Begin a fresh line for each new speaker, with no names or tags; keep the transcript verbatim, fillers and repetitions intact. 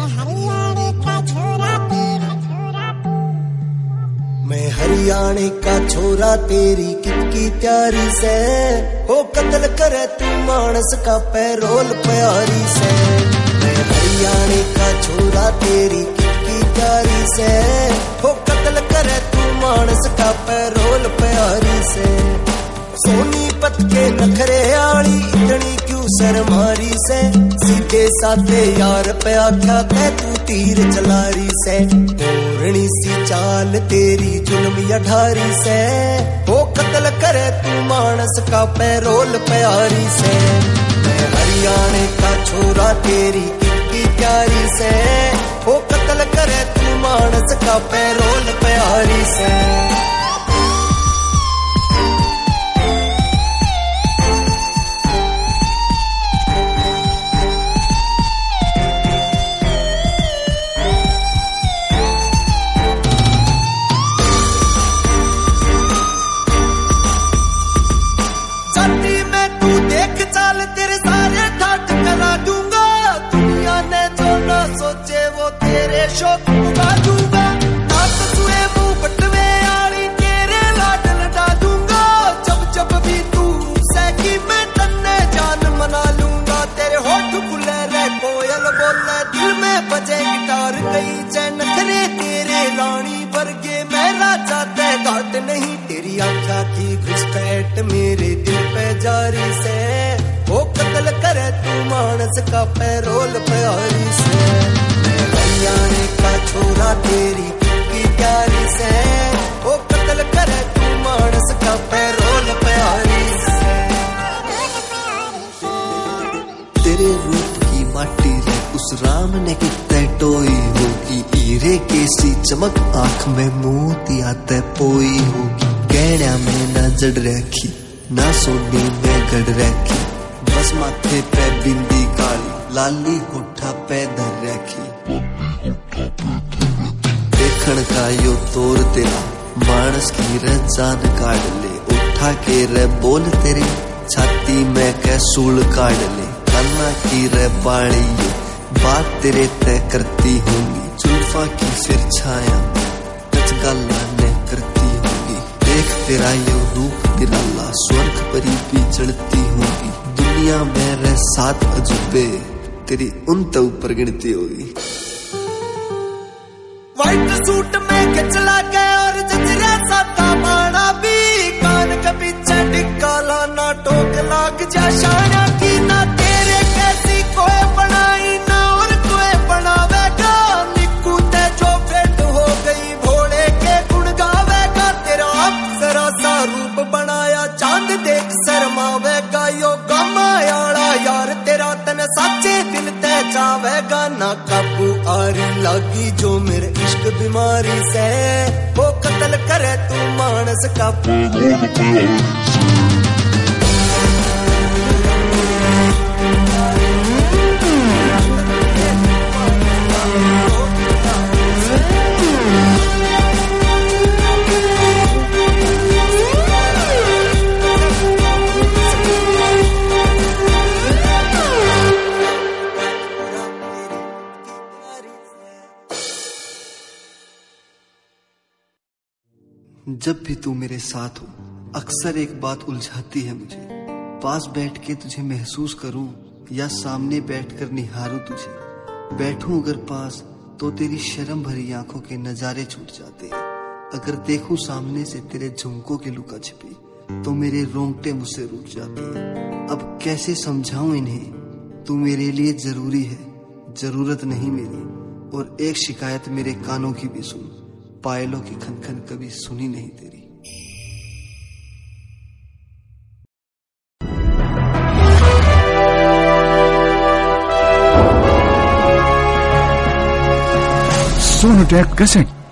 मैं हरियाणे का छोरा तेरी कितकी प्यारी से, हो कत्ल करे तू मानस का पैरोल प्यारी से। मैं हरियाणे का छोरा तेरी कितकी प्यारी से, हो कत्ल करे तू मानस का पैरोल प्यारी से। सोनीपत के नखरे आली इतनी क्यों शर्मारी से, सीधे साधे यार पे आख्या कै तू तीर चलारी से। ओरणी सी चाल तेरी जुल्म या ढारी से, हो कत्ल करे तू मानस का पैरोल प्यारी से। मैं हरियाणे का छोरा तेरी कितकी प्यारी से, हो कत्ल करे तू मानस का पैरोल प्यारी से। शौक उगा दूंगा ना तो सुए मुंह बटवे आली तेरे लाड लड़ा दूंगा। जब जब भी तू सैकी मैं तन्ने जान मना लूंगा। तेरे होठ खुले रह कोयल बोले दिल में बजे गिटार कई चैन करे तेरे रानी वर्गे मैं राजा ते घाट नहीं। तेरी आँखा की घुसपैठ मेरे दिल पे जारी से, वो कत्ल करे तू मानस का पैरोल प्यारी से। हरियाणे का छोरा तेरी कितकी प्यारी से, वो कत्ल करे तू मानस का पैरोल प्यारी से।
तेरे रूप की माटी रे उस राम ने कितने टोई होगी। हीरे के सी चमक आंख में मोतिया ते पोई होगी। गहना में न जड़ रखी ना सोनी में गड़ रखी, बस माथे पे बिंदी काली लाली होठा पे धर रखी। देखण का यो तोर तेरा मानस की रे जान काट ले। उठा के रे बोल तेरे छाती में कै सूल काट ले। कान्ना की रे बाणी यो बात तेरे तय करती होंगी। जुल्फा की सिर छाया टच गाला ने करती होंगी। देख तेरा यो रूप निराला स्वर्ग परी भी चढ़ती होंगी। दुनिया में रे सात अजूबे तेरी उन तो ऊपर गिनती होगी।
व्हाइट सूट में खिंचला गया और जजरा साता बाणा भी। कान के पीछे टिक्का लाना टोक लाग जा शाना की। ना तेरे कैसी कोई बनाई ना और कोई बनावेगा। निकू ते जो भेंट हो गई भोले के गुण गावेगा। तेरा अप्सरा सा रूप बनाया चांद देख शर्मावेगा। यो गमायाला यार तेरा तन साचे दिल ते जावेगा। ना काबू आरी लागी जो मेरे इश्क बीमारी से, वो कत्ल करे तू मानस का पैरोल प्यारी से।
जब भी तू मेरे साथ हो अक्सर एक बात उलझाती है मुझे। पास बैठ के तुझे महसूस करूं या सामने बैठकर निहारूं तुझे। बैठूं अगर पास तो तेरी शर्म भरी आंखों के नजारे छूट जाते हैं। अगर देखूं सामने से तेरे झुमकों की लुका छिपी तो मेरे रोंगटे मुझसे रूठ जाते हैं। अब कैसे समझाऊं इन्हें, तू मेरे लिए जरूरी है, जरूरत नहीं मेरी। और एक शिकायत मेरे कानों की भी सुन, पायलों की खनखन कभी सुनी नहीं तेरी।
Sonotek cassette.